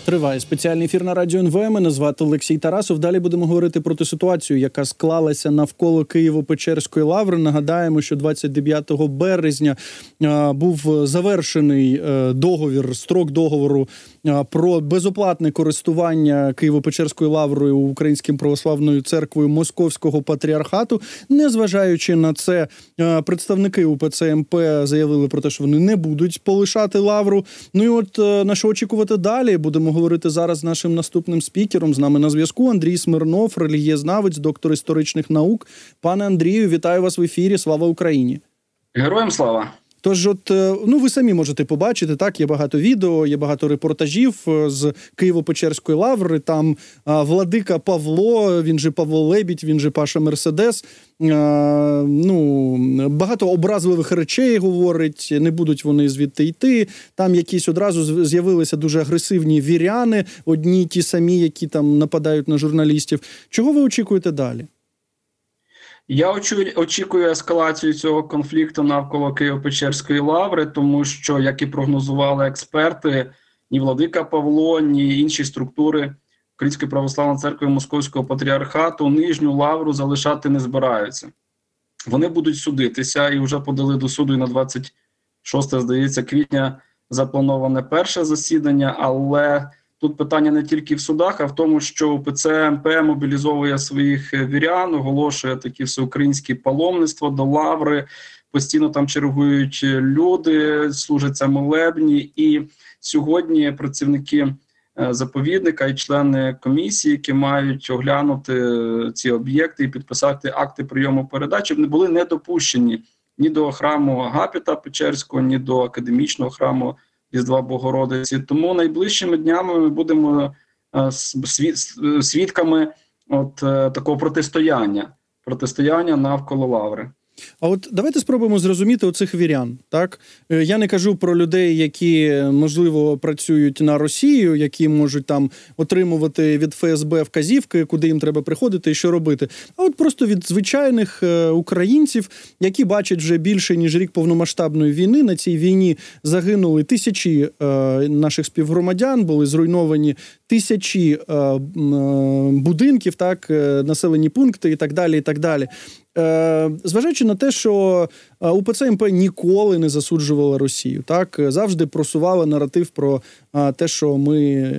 Триває спеціальний ефір на Радіо НВ. Мене звати Олексій Тарасов. Далі будемо говорити про ту ситуацію, яка склалася навколо Києво-Печерської лаври. Нагадаємо, що 29 березня був завершений строк договору про безоплатне користування Києво-Печерською лаврою Українською православною церквою Московського патріархату. Незважаючи на це, представники УПЦ МП заявили про те, що вони не будуть полишати лавру. Ну і от на що очікувати далі? Будемо говорити зараз з нашим наступним спікером. З нами на зв'язку Андрій Смирнов, релігієзнавець, доктор історичних наук. Пане Андрію, вітаю вас в ефірі. Слава Україні! Героям слава! Тож, ви самі можете побачити, так, є багато відео, є багато репортажів з Києво-Печерської лаври, там владика Павло, він же Павло Лебідь, він же Паша Мерседес, багато образливих речей говорить, не будуть вони звідти йти, там якісь одразу з'явилися дуже агресивні віряни, одні ті самі, які там нападають на журналістів. Чого ви очікуєте далі? Я очікую ескалацію цього конфлікту навколо Києво-Печерської лаври, тому що, як і прогнозували експерти, ні владика Павло, ні інші структури Української православної церкви Московського патріархату нижню лавру залишати не збираються. Вони будуть судитися і вже подали до суду, і на 26, здається, квітня заплановане перше засідання, але тут питання не тільки в судах, а в тому, що УПЦ МП мобілізовує своїх вірян, оголошує такі всеукраїнські паломництво до лаври, постійно там чергують люди, служаться молебні, і сьогодні працівники заповідника і члени комісії, які мають оглянути ці об'єкти і підписати акти прийому передачі, не були не допущені ні до храму Агапіта Печерського, ні до академічного храму Різдва Богородиці. Тому найближчими днями ми будемо свідками такого протистояння навколо лаври. А от давайте спробуємо зрозуміти оцих вірян, так? Я не кажу про людей, які, можливо, працюють на Росію, які можуть там отримувати від ФСБ вказівки, куди їм треба приходити і що робити. А от просто від звичайних українців, які бачать вже більше, ніж рік повномасштабної війни. На цій війні загинули тисячі наших співгромадян, були зруйновані тисячі будинків, так, населені пункти і так далі, і так далі. Зважаючи на те, що УПЦ МП ніколи не засуджувала Росію, так, завжди просувала наратив про те, що ми,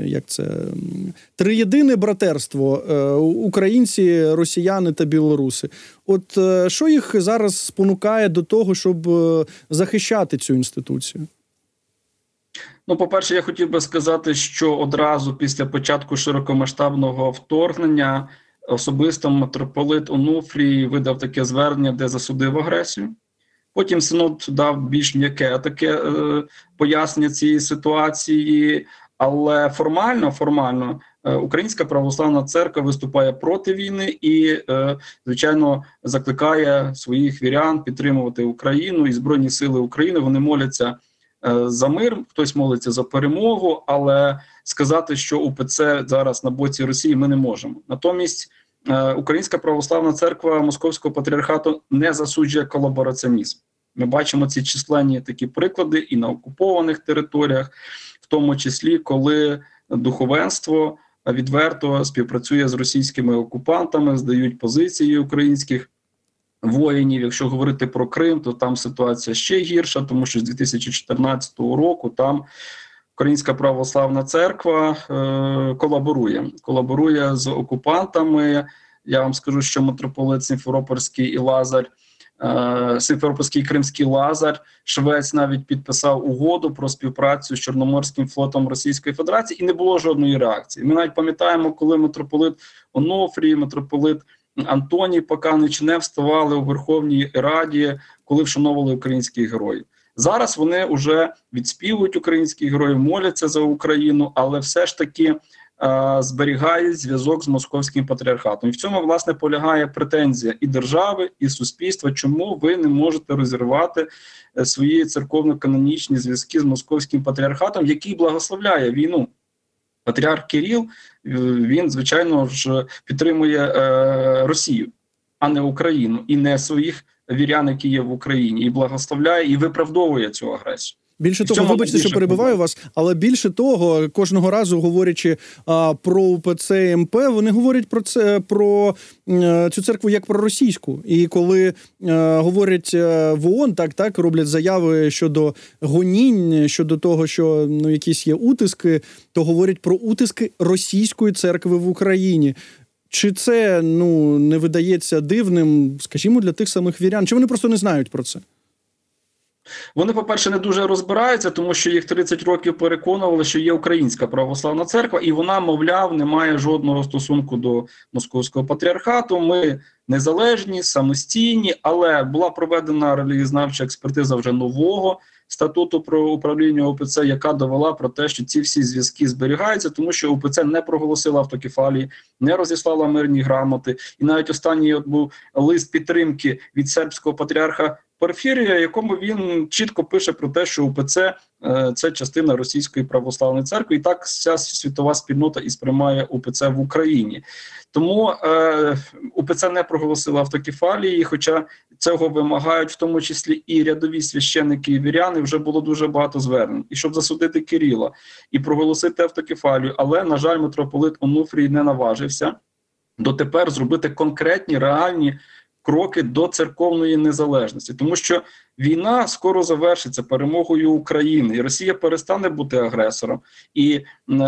триєдине братерство, українці, росіяни та білоруси. От що їх зараз спонукає до того, щоб захищати цю інституцію? По-перше, я хотів би сказати, що одразу після початку широкомасштабного вторгнення особисто митрополит Онуфрій видав таке звернення, де засудив агресію. Потім Синод дав більш м'яке таке пояснення цієї ситуації, але формально Українська православна церква виступає проти війни і, звичайно, закликає своїх вірян підтримувати Україну і Збройні сили України. Вони моляться за мир, хтось молиться за перемогу, але сказати, що УПЦ зараз на боці Росії, ми не можемо. Натомість Українська православна церква Московського патріархату не засуджує колабораціонізм. Ми бачимо ці численні такі приклади і на окупованих територіях, в тому числі, коли духовенство відверто співпрацює з російськими окупантами, здають позиції українських воїнів. Якщо говорити про Крим, то там ситуація ще гірша, тому що з 2014 року там Українська православна церква колаборує з окупантами. Я вам скажу, що митрополит Сімферопольський і Лазар, Сімферопольський і Кримський Лазар, Швець навіть підписав угоду про співпрацю з Чорноморським флотом Російської Федерації, і не було жодної реакції. Ми навіть пам'ятаємо, коли митрополит Онуфрій, митрополит Антоній Паканич не вставали у Верховній Раді, коли вшановували українських героїв. Зараз вони вже відспівують українських героїв, моляться за Україну, але все ж таки зберігають зв'язок з Московським патріархатом. І в цьому, власне, полягає претензія і держави, і суспільства, чому ви не можете розірвати свої церковно-канонічні зв'язки з Московським патріархатом, який благословляє війну. Патріарх Кирил, він, звичайно ж, підтримує Росію, а не Україну, і не своїх вірян, які є в Україні, і благословляє, і виправдовує цю агресію. Більше того, вибачте, що перебиваю вас, але більше того, кожного разу, говорячи про УПЦ МП, вони говорять про цю церкву як про російську. І коли говорять в ООН, так, роблять заяви щодо гонінь, щодо того, що якісь є утиски, то говорять про утиски російської церкви в Україні. Чи це, не видається дивним, скажімо, для тих самих вірян? Чи вони просто не знають про це? Вони, по-перше, не дуже розбираються, тому що їх 30 років переконували, що є Українська православна церква, і вона, мовляв, не має жодного стосунку до Московського патріархату. Ми незалежні, самостійні, але була проведена релігієзнавча експертиза вже нового статуту про управління УПЦ, яка довела про те, що ці всі зв'язки зберігаються, тому що УПЦ не проголосила автокефалії, не розіслала мирні грамоти. І навіть останній був лист підтримки від сербського патріарха Порфірія, якому він чітко пише про те, що УПЦ – це частина Російської православної церкви, і так вся світова спільнота і сприймає УПЦ в Україні. Тому УПЦ не проголосила автокефалії, хоча цього вимагають в тому числі і рядові священники і віряни, вже було дуже багато звернень. І щоб засудити Кирила і проголосити автокефалію, але, на жаль, митрополит Онуфрій не наважився дотепер зробити конкретні, реальні кроки до церковної незалежності, тому що війна скоро завершиться перемогою України, і Росія перестане бути агресором, і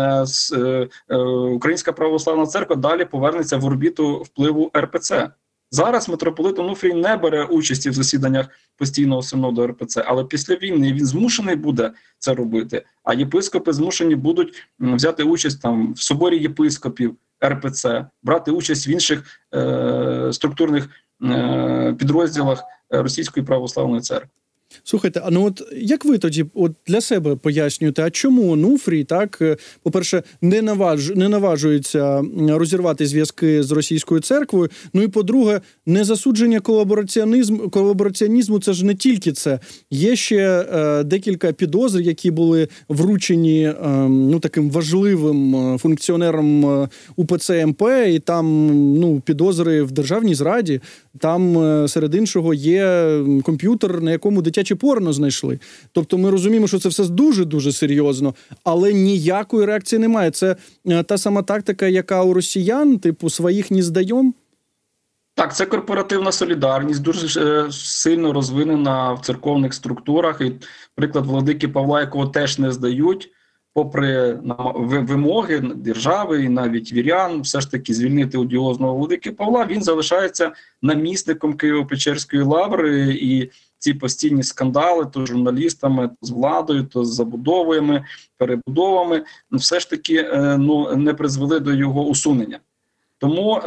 Українська православна церква далі повернеться в орбіту впливу РПЦ. Зараз митрополит Онуфрій не бере участі в засіданнях постійного синоду РПЦ, але після війни він змушений буде це робити, а єпископи змушені будуть взяти участь там в соборі єпископів РПЦ, брати участь в інших структурних підрозділах Російської православної церкви. Слухайте, як ви тоді для себе пояснюєте, а чому Онуфрій, по-перше, не наважується розірвати зв'язки з Російською церквою, і по-друге, незасудження колабораціонізму – це ж не тільки це. Є ще декілька підозр, які були вручені таким важливим функціонером УПЦ МП, і там підозри в державній зраді, там серед іншого є комп'ютер, на якому дитяче порно знайшли. Тобто ми розуміємо, що це все дуже-дуже серйозно, але ніякої реакції немає. Це та сама тактика, яка у росіян, своїх не здаємо? Так, це корпоративна солідарність, дуже сильно розвинена в церковних структурах. І приклад владики Павла, якого теж не здають, попри вимоги держави і навіть вірян, все ж таки звільнити одіозного владики Павла, він залишається намісником Києво-Печерської лаври, і ці постійні скандали то з журналістами, то з владою, то з забудовами, перебудовами, все ж таки не призвели до його усунення. Тому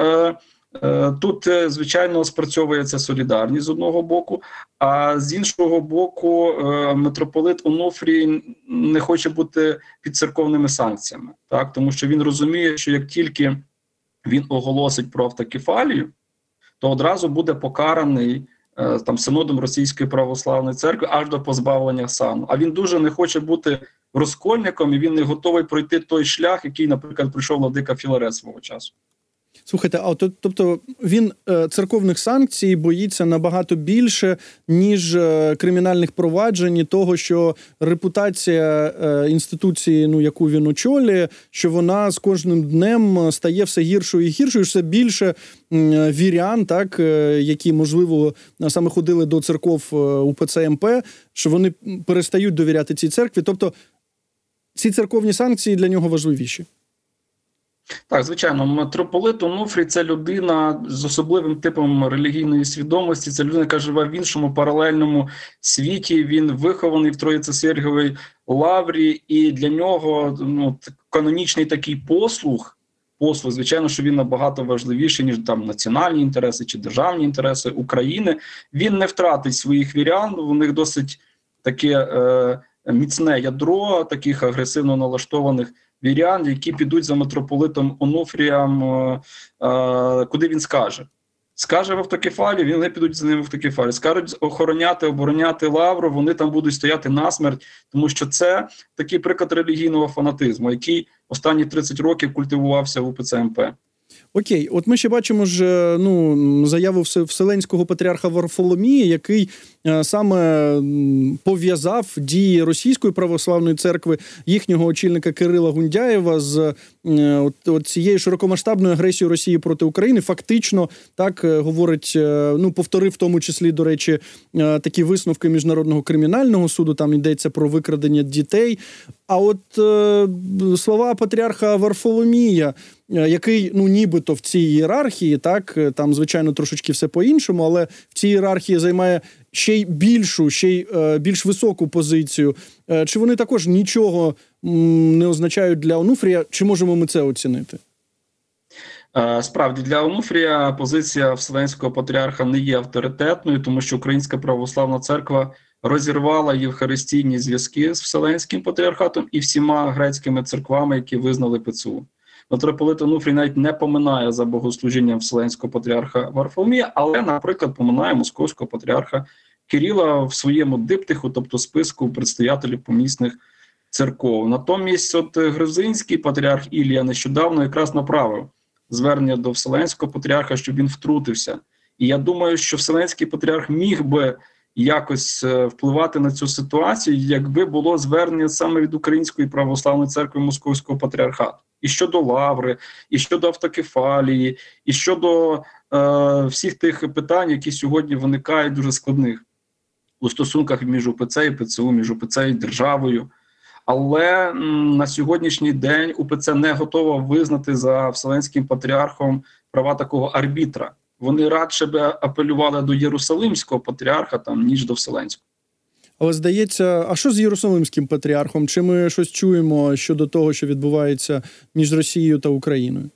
тут, звичайно, спрацьовує ця солідарність з одного боку, а з іншого боку митрополит Онуфрій не хоче бути під церковними санкціями, тому що він розуміє, що як тільки він оголосить про автокефалію, то одразу буде покараний синодом Російської православної церкви аж до позбавлення сану. А він дуже не хоче бути розкольником, і він не готовий пройти той шлях, який, наприклад, пройшов владика Філарет свого часу. Слухайте, тобто він церковних санкцій боїться набагато більше, ніж кримінальних проваджень, і того, що репутація інституції, яку він очолює, що вона з кожним днем стає все гіршою і гіршою, все більше вірян, які, можливо, саме ходили до церков УПЦ МП, що вони перестають довіряти цій церкві. Тобто ці церковні санкції для нього важливіші. Так, звичайно, митрополит Онуфрій – це людина з особливим типом релігійної свідомості, це людина, яка живе в іншому паралельному світі, він вихований в Троїцо-Сергієвій лаврі, і для нього канонічний такий послуг, звичайно, що він набагато важливіший, ніж національні інтереси чи державні інтереси України. Він не втратить своїх вірян, у них досить таке міцне ядро, таких агресивно налаштованих вірян, які підуть за митрополитом Онуфрієм, куди він скаже. Скаже в автокефалії, вони підуть за ним в автокефалію. Скажуть обороняти лавру, вони там будуть стояти насмерть, тому що це такий приклад релігійного фанатизму, який останні 30 років культивувався в УПЦ МП. Окей, от ми ще бачимо ж заяву Вселенського патріарха Варфоломія, який саме пов'язав дії Російської православної церкви, їхнього очільника Кирила Гундяєва з цією широкомасштабною агресією Росії проти України. Фактично, так говорить, повторив в тому числі, до речі, такі висновки Міжнародного кримінального суду, там йдеться про викрадення дітей. А от слова патріарха Варфоломія, який, нібито в цій ієрархії, так, там, звичайно, трошечки все по-іншому, але в цій ієрархії займає ще й більш високу позицію. Чи вони також нічого не означають для Онуфрія? Чи можемо ми це оцінити? Справді, для Онуфрія позиція Вселенського патріарха не є авторитетною, тому що Українська православна церква розірвала євхаристійні зв'язки з Вселенським патріархатом і всіма грецькими церквами, які визнали ПЦУ. Митрополит Онуфрій навіть не поминає за богослужінням Вселенського патріарха Варфоломія, але, наприклад, поминає Московського патріарха Кирила в своєму диптиху, тобто списку предстоятелів помісних церков. Натомість грузинський патріарх Ілія нещодавно якраз направив звернення до Вселенського патріарха, щоб він втрутився. І я думаю, що Вселенський патріарх міг би якось впливати на цю ситуацію, якби було звернення саме від Української православної церкви Московського патріархату. І щодо лаври, і щодо автокефалії, і щодо всіх тих питань, які сьогодні виникають дуже складних у стосунках між УПЦ і ПЦУ, між УПЦ і державою. Але на сьогоднішній день УПЦ не готова визнати за Вселенським патріархом права такого арбітра. Вони радше би апелювали до Єрусалимського патріарха, ніж до Вселенського. Але здається, а що з Єрусалимським патріархом? Чи ми щось чуємо щодо того, що відбувається між Росією та Україною?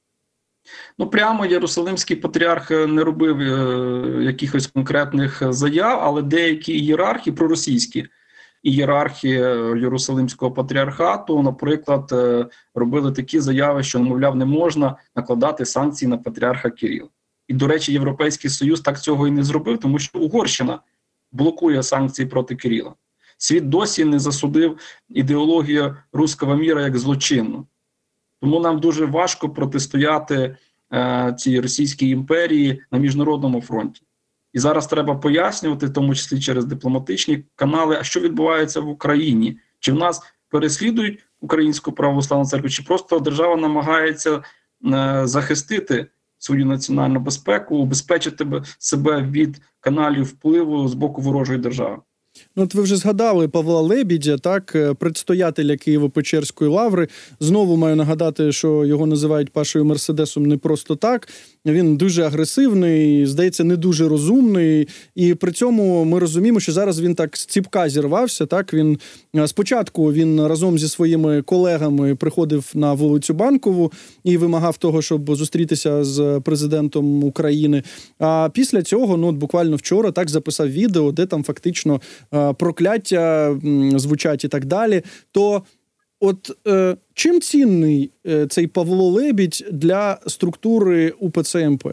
Прямо Єрусалимський патріарх не робив якихось конкретних заяв, але деякі ієрархи, проросійські ієрархи Єрусалимського патріархату, наприклад, робили такі заяви, що, мовляв, не можна накладати санкції на патріарха Кирила. І, до речі, Європейський Союз так цього і не зробив, тому що Угорщина блокує санкції проти Кирила. Світ досі не засудив ідеологію руського міра як злочинну. Тому нам дуже важко протистояти цій Російській імперії на міжнародному фронті. І зараз треба пояснювати, в тому числі через дипломатичні канали, а що відбувається в Україні. Чи в нас переслідують Українську православну церкву, чи просто держава намагається захистити свою національну безпеку, убезпечити себе від каналів впливу з боку ворожої держави. От ви вже згадали Павла Лебідя, так, предстоятеля Києво-Печерської лаври. Знову маю нагадати, що його називають Пашею Мерседесом не просто так. Він дуже агресивний, здається, не дуже розумний. І при цьому ми розуміємо, що зараз він так з ціпка зірвався. Так? Спочатку він разом зі своїми колегами приходив на вулицю Банкову і вимагав того, щоб зустрітися з президентом України. А після цього, буквально вчора, так записав відео, де там фактично прокляття звучать і так далі. То чим цінний цей Павло Лебідь для структури УПЦ МП?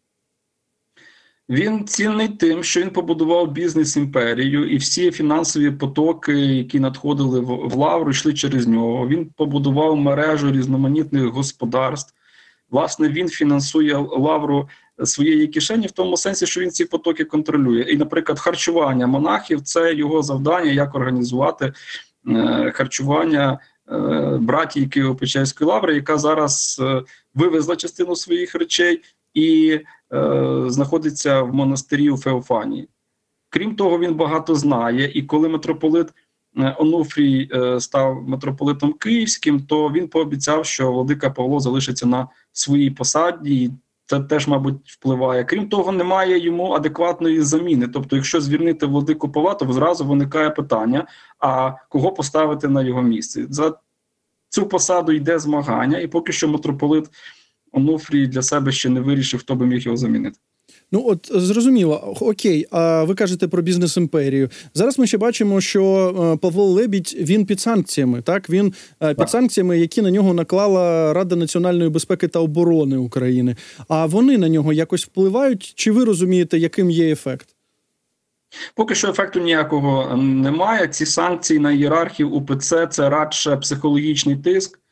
Він цінний тим, що він побудував бізнес-імперію, і всі фінансові потоки, які надходили в лавру, йшли через нього. Він побудував мережу різноманітних господарств. Власне, він фінансує лавру своєї кишені в тому сенсі, що він ці потоки контролює. І, наприклад, харчування монахів – це його завдання, як організувати харчування братії Києво-Печерської лаври, яка зараз вивезла частину своїх речей і знаходиться в монастирі у Феофанії. Крім того, він багато знає, і коли митрополит Онуфрій став митрополитом Київським, то він пообіцяв, що владика Павло залишиться на своїй посаді, і це теж, мабуть, впливає. Крім того, немає йому адекватної заміни. Тобто, якщо звільнити владику Павла, то зразу виникає питання, а кого поставити на його місце? За цю посаду йде змагання, і поки що митрополит Онуфрій для себе ще не вирішив, хто би міг його замінити. Зрозуміло. Окей, а ви кажете про бізнес-імперію. Зараз ми ще бачимо, що Павло Лебідь, він під санкціями, так? Він під санкціями, які на нього наклала Рада національної безпеки та оборони України. А вони на нього якось впливають? Чи ви розумієте, яким є ефект? Поки що ефекту ніякого немає. Ці санкції на ієрархів УПЦ – це радше психологічний тиск,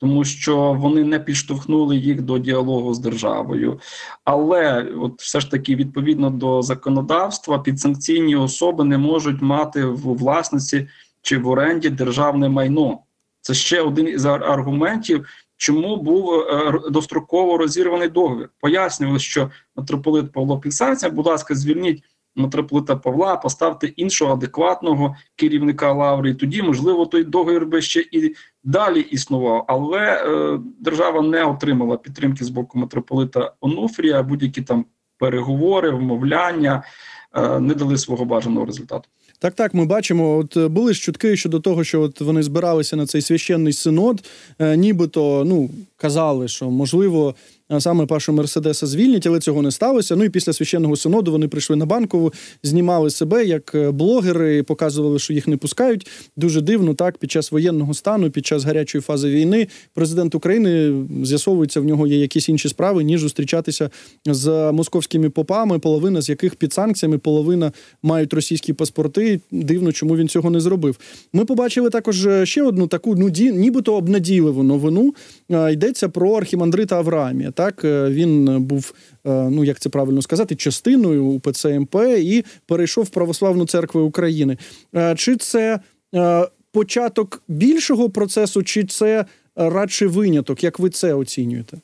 тому що вони не підштовхнули їх до діалогу з державою. Але от все ж таки, відповідно до законодавства, підсанкційні особи не можуть мати в власності чи в оренді державне майно. Це ще один із аргументів, чому був достроково розірваний договір. Пояснювали, що митрополит Павло під санкціями, будь ласка, звільніть митрополита Павла, поставте іншого адекватного керівника лаври, і тоді, можливо, той договір би ще і далі існував. Але держава не отримала підтримки з боку митрополита Онуфрія, будь-які там переговори, вмовляння не дали свого бажаного результату. Так, ми бачимо, от були ж чутки щодо того, що от вони збиралися на цей священний синод, нібито, казали, що, можливо, саме Пашу Мерседеса звільнять, але цього не сталося. І після священного синоду вони прийшли на Банкову, знімали себе як блогери, показували, що їх не пускають. Дуже дивно, так, під час воєнного стану, під час гарячої фази війни президент України, з'ясовується, в нього є якісь інші справи, ніж зустрічатися з московськими попами, половина з яких під санкціями, половина мають російські паспорти. Дивно, чому він цього не зробив. Ми побачили також ще одну таку, нібито обнадійливу новину. Йдеться про архімандрита Авраамія. Так, він був, як це правильно сказати, частиною УПЦ МП і перейшов в Православну церкву України. Чи це початок більшого процесу, чи це радше виняток? Як ви це оцінюєте?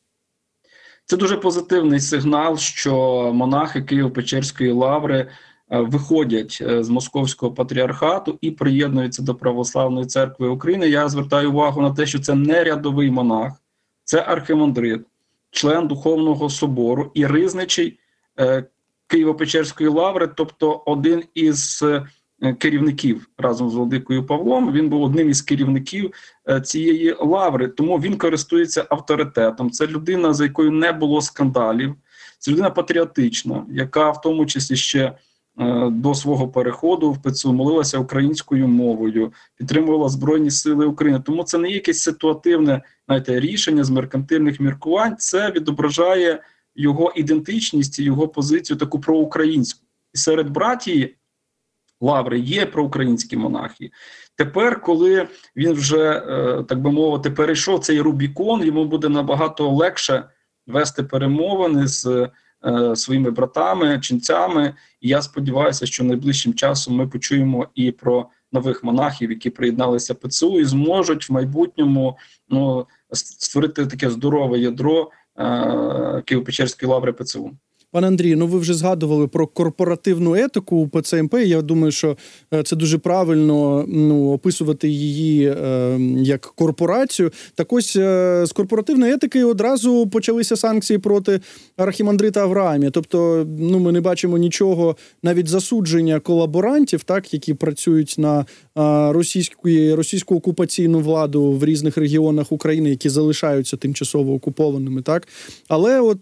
Це дуже позитивний сигнал, що монахи Києво-Печерської лаври виходять з Московського патріархату і приєднуються до Православної церкви України. Я звертаю увагу на те, що це не рядовий монах, це архімандрит, член Духовного собору і ризничий Києво-Печерської лаври, тобто один із керівників разом з владикою Павлом. Він був одним із керівників цієї лаври, тому він користується авторитетом. Це людина, за якою не було скандалів, це людина патріотична, яка в тому числі ще до свого переходу в ПЦУ молилася українською мовою, підтримувала Збройні Сили України. Тому це не якесь ситуативне, рішення з меркантильних міркувань, це відображає його ідентичність, його позицію таку проукраїнську. І серед братії лаври є проукраїнські монахи. Тепер, коли він вже, так би мовити, перейшов цей Рубікон, йому буде набагато легше вести перемовини з своїми братами, ченцями. І я сподіваюся, що найближчим часом ми почуємо і про нових монахів, які приєдналися ПЦУ і зможуть в майбутньому створити таке здорове ядро Києво-Печерської лаври ПЦУ. Пане Андрію, ви вже згадували про корпоративну етику у ПЦМП. Я думаю, що це дуже правильно описувати її як корпорацію. Так ось з корпоративної етики одразу почалися санкції проти архімандрита Авраамія. Тобто, ми не бачимо нічого, навіть засудження колаборантів, так, які працюють на російську окупаційну владу в різних регіонах України, які залишаються тимчасово окупованими, так. Але от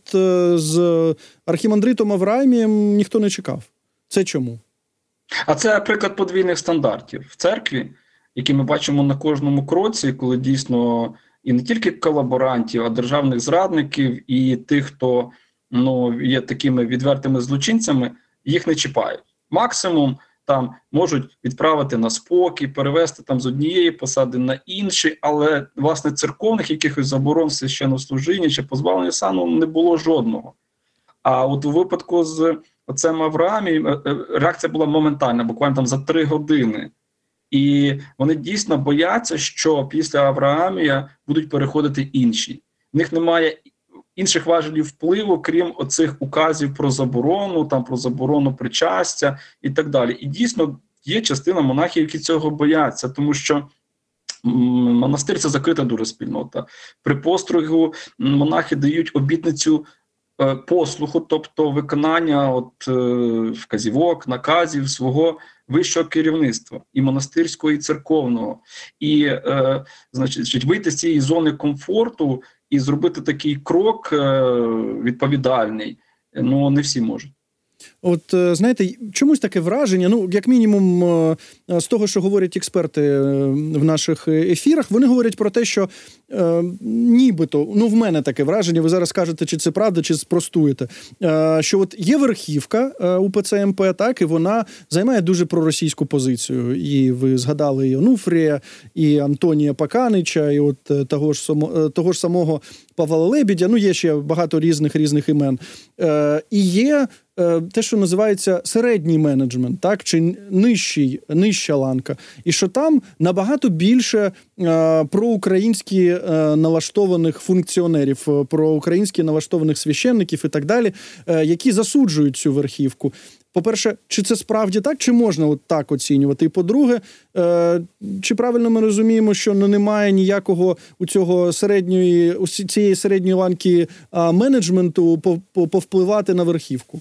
з архімандритом Авраамієм ніхто не чекав. Це чому? А це приклад подвійних стандартів в церкві, які ми бачимо на кожному кроці, коли дійсно і не тільки колаборантів, а державних зрадників і тих, хто є такими відвертими злочинцями, їх не чіпають. Максимум там можуть відправити на спокій, перевести там з однієї посади на інші, але, власне, церковних якихось заборон священнослужіння чи позбавлення сану не було жодного. А от у випадку з отцем Авраамієм реакція була моментальна, буквально там за 3 години. І вони дійсно бояться, що після Авраамія будуть переходити інші. В них немає інших важелів впливу, крім оцих указів про заборону причастя і так далі. І дійсно є частина монахів, які цього бояться, тому що монастир – це закрита дуже спільнота. При постригу монахи дають обітницю послуху, тобто виконання вказівок, наказів свого вищого керівництва, і монастирського, і церковного. І, вийти з цієї зони комфорту і зробити такий крок відповідальний, не всі можуть. От, знаєте, чомусь таке враження, ну, як мінімум, з того, що говорять експерти в наших ефірах, вони говорять про те, що нібито, ну, в мене таке враження, ви зараз скажете, чи це правда, чи спростуєте, що от є верхівка УПЦ МП, так, і вона займає дуже проросійську позицію. І ви згадали і Онуфрія, і Антонія Паканича, і от того ж самого Павла Лебедя, ну, є ще багато різних імен. І є те, що називається середній менеджмент, так, чи нижча ланка. І що там набагато більше проукраїнськи налаштованих функціонерів, проукраїнськи налаштованих священників і так далі, які засуджують цю верхівку. По-перше, чи це справді так, чи можна от так оцінювати? І по-друге, чи правильно ми розуміємо, що немає ніякого у цієї середньої ланки менеджменту повпливати на верхівку?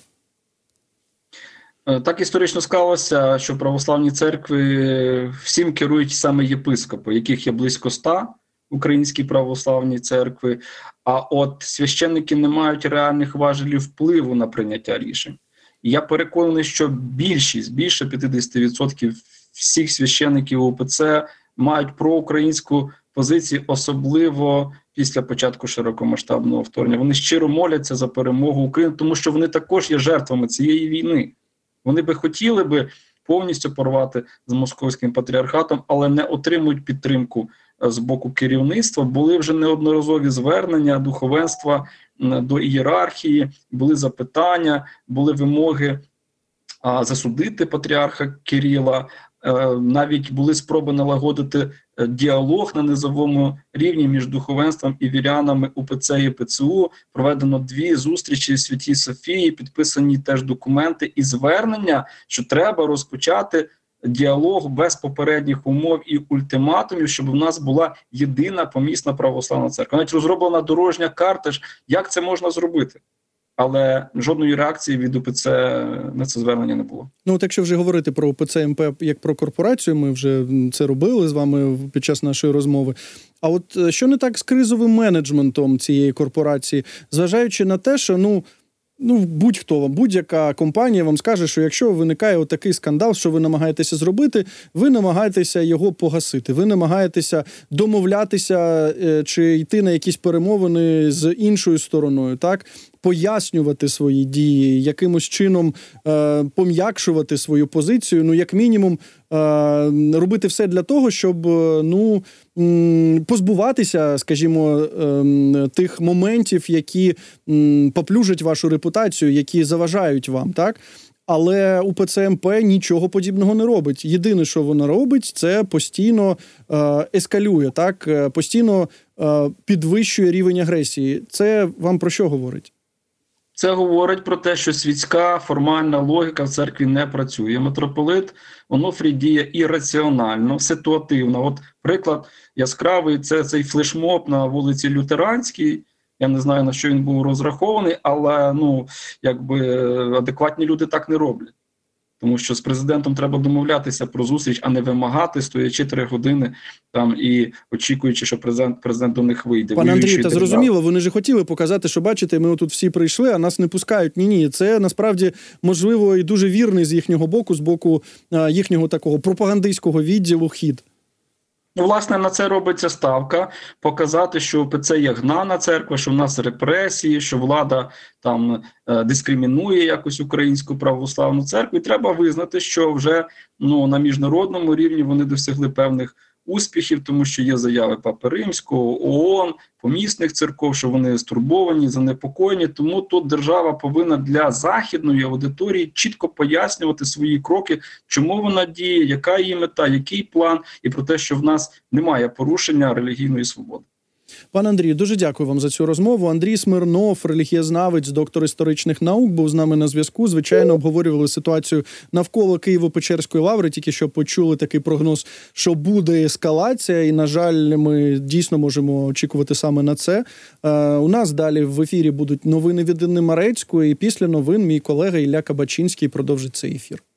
Так історично склалося, що православні церкви всім керують саме єпископи, яких є близько 100 українські православні церкви, а от священники не мають реальних важелів впливу на прийняття рішень. І я переконаний, що більше 50% всіх священників УПЦ мають проукраїнську позицію, особливо після початку широкомасштабного вторгнення. Вони щиро моляться за перемогу України, тому що вони також є жертвами цієї війни. Вони би хотіли повністю порвати з московським патріархатом, але не отримують підтримку з боку керівництва. Були вже неодноразові звернення духовенства до ієрархії, були запитання, були вимоги засудити патріарха Кирила, навіть були спроби налагодити діалог на низовому рівні між духовенством і вірянами УПЦ і ПЦУ. Проведено 2 зустрічі в Святій Софії, підписані теж документи і звернення, що треба розпочати діалог без попередніх умов і ультиматумів, щоб у нас була єдина помісна православна церква. Навіть розроблена дорожня карта, як це можна зробити. Але жодної реакції від УПЦ на це звернення не було. Ну, от якщо вже говорити про УПЦ МП як про корпорацію, ми вже це робили з вами під час нашої розмови. А от що не так з кризовим менеджментом цієї корпорації, зважаючи на те, що, ну, будь-хто вам, будь-яка компанія вам скаже, що якщо виникає отакий скандал, що ви намагаєтеся зробити, ви намагаєтеся його погасити, ви намагаєтеся домовлятися чи йти на якісь перемовини з іншою стороною, так? Пояснювати свої дії, якимось чином пом'якшувати свою позицію, ну, як мінімум, робити все для того, щоб, позбуватися, скажімо, тих моментів, які поплюжать вашу репутацію, які заважають вам, так? Але УПЦ МП нічого подібного не робить. Єдине, що вона робить, це постійно ескалює, так? Постійно підвищує рівень агресії. Це вам про що говорить? Це говорить про те, що світська формальна логіка в церкві не працює. Митрополит Онуфрій діє ірраціонально, ситуативно. От приклад яскравий – це цей флешмоб на вулиці Лютеранській. Я не знаю, на що він був розрахований, але адекватні люди так не роблять. Тому що з президентом треба домовлятися про зустріч, а не вимагати, стоячи 3 години там і очікуючи, що президент до них вийде. Пане Андрію, та зрозуміло, вони ж хотіли показати, що, бачите, ми отут всі прийшли, а нас не пускають. Ні. Це, насправді, можливо, і дуже вірний з їхнього боку, з боку їхнього такого пропагандистського відділу хід. Власне, на це робиться ставка, показати, що УПЦ є гнана церква, що в нас репресії, що влада там дискримінує якось українську православну церкву. І треба визнати, що вже на міжнародному рівні вони досягли певних успіхів, тому що є заяви Папи Римського, ООН, помісних церков, що вони стурбовані, занепокоєні. Тому тут держава повинна для західної аудиторії чітко пояснювати свої кроки, чому вона діє, яка її мета, який план, і про те, що в нас немає порушення релігійної свободи. Пане Андрію, дуже дякую вам за цю розмову. Андрій Смирнов, релігієзнавець, доктор історичних наук, був з нами на зв'язку. Звичайно, обговорювали ситуацію навколо Києво-Печерської лаври, тільки що почули такий прогноз, що буде ескалація, і, на жаль, ми дійсно можемо очікувати саме на це. У нас далі в ефірі будуть новини від Інни Марецької, і після новин мій колега Ілля Кабачинський продовжить цей ефір.